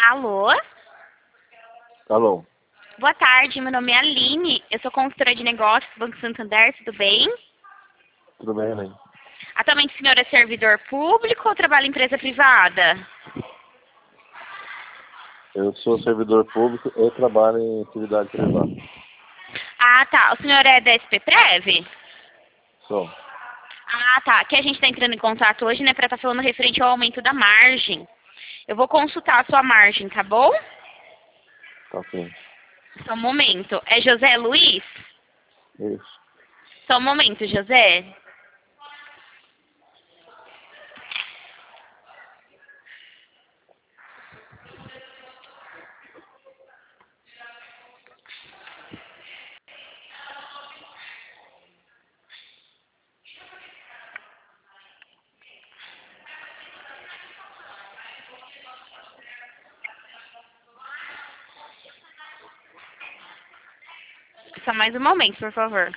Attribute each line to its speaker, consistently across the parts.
Speaker 1: Alô?
Speaker 2: Alô,
Speaker 1: Boa tarde, meu nome é Aline, eu sou consultora de negócios do Banco Santander, tudo bem?
Speaker 2: tudo bem, Helene?
Speaker 1: Atualmente o senhor é servidor público ou trabalha em empresa privada?
Speaker 2: Eu sou servidor público e trabalho em atividade privada.
Speaker 1: Ah, tá. O senhor é da SPPrev?
Speaker 2: Sou.
Speaker 1: Ah, tá. Que a gente está entrando em contato hoje, né, para estar falando referente ao aumento da margem. Eu vou consultar a sua margem, tá bom?
Speaker 2: Tá ok.
Speaker 1: Só um momento. É José Luiz?
Speaker 2: Isso.
Speaker 1: Só um momento, José. Só mais um momento, por favor.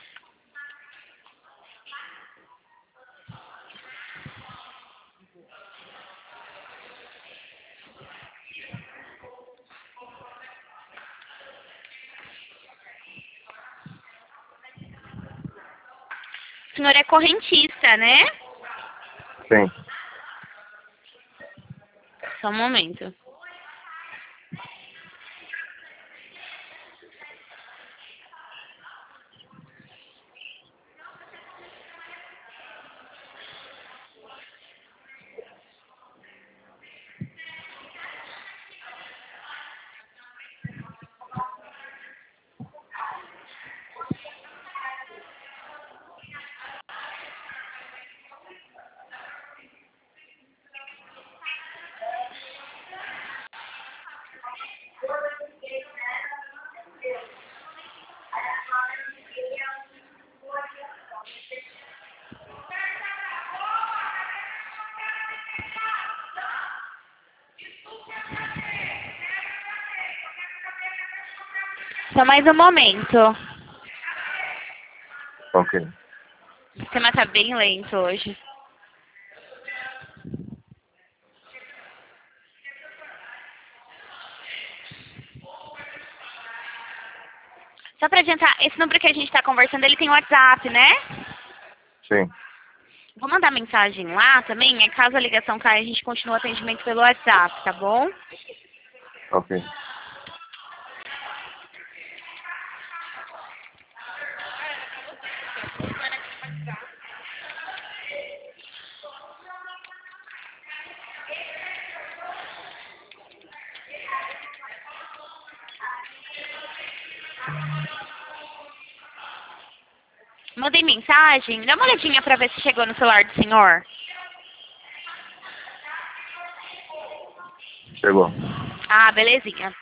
Speaker 1: O senhor é correntista, né?
Speaker 2: Sim.
Speaker 1: Só um momento. Só mais um momento.
Speaker 2: Ok.
Speaker 1: O sistema tá bem lento hoje. Só para adiantar, esse número que a gente está conversando, ele tem WhatsApp, né?
Speaker 2: Sim.
Speaker 1: Vou mandar mensagem lá também, caso a ligação caia, a gente continua o atendimento pelo WhatsApp, tá bom?
Speaker 2: Ok.
Speaker 1: Mandei mensagem, dá uma olhadinha para ver se chegou no celular do senhor.
Speaker 2: Chegou.
Speaker 1: Ah, belezinha.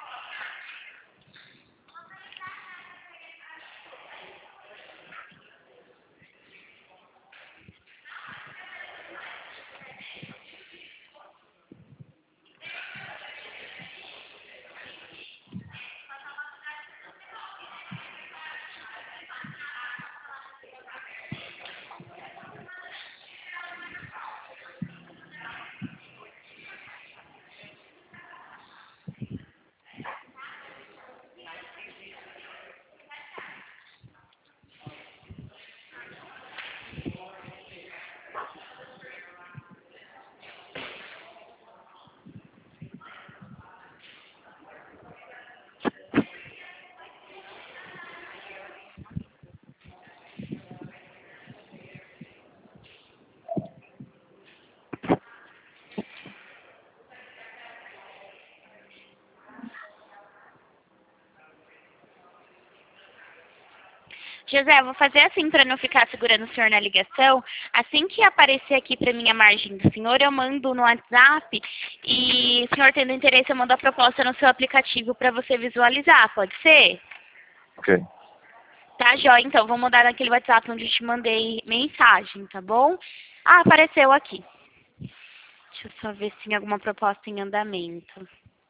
Speaker 1: José, eu vou fazer assim para não ficar segurando o senhor na ligação. Assim que aparecer aqui para mim a margem do senhor, eu mando no WhatsApp e o senhor tendo interesse, eu mando a proposta no seu aplicativo para você visualizar, pode ser?
Speaker 2: Ok.
Speaker 1: Tá, joia. Então, vou mandar naquele WhatsApp onde eu te mandei mensagem, tá bom? Ah, apareceu aqui. Deixa eu só ver se tem alguma proposta em andamento.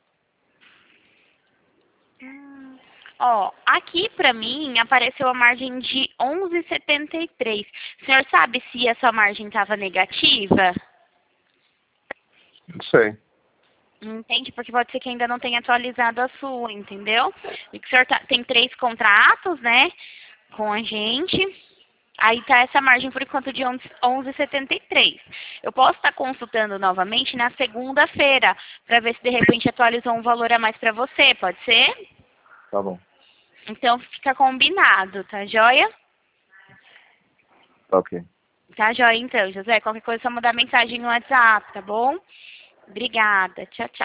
Speaker 1: Ó, aqui pra mim apareceu a margem de 11,73. O senhor sabe se essa margem estava negativa?
Speaker 2: Não sei.
Speaker 1: Entende? Porque pode ser que ainda não tenha atualizado a sua, entendeu? E que o senhor tem 3 contratos, né, com a gente. Aí tá essa margem por enquanto de 11,73. Eu posso estar consultando novamente na segunda-feira, para ver se de repente atualizou um valor a mais para você, pode ser?
Speaker 2: Tá bom.
Speaker 1: Então fica combinado, tá joia?
Speaker 2: Tá ok.
Speaker 1: Tá joia então, José. Qualquer coisa é só mandar mensagem no WhatsApp, tá bom? Obrigada. Tchau, tchau.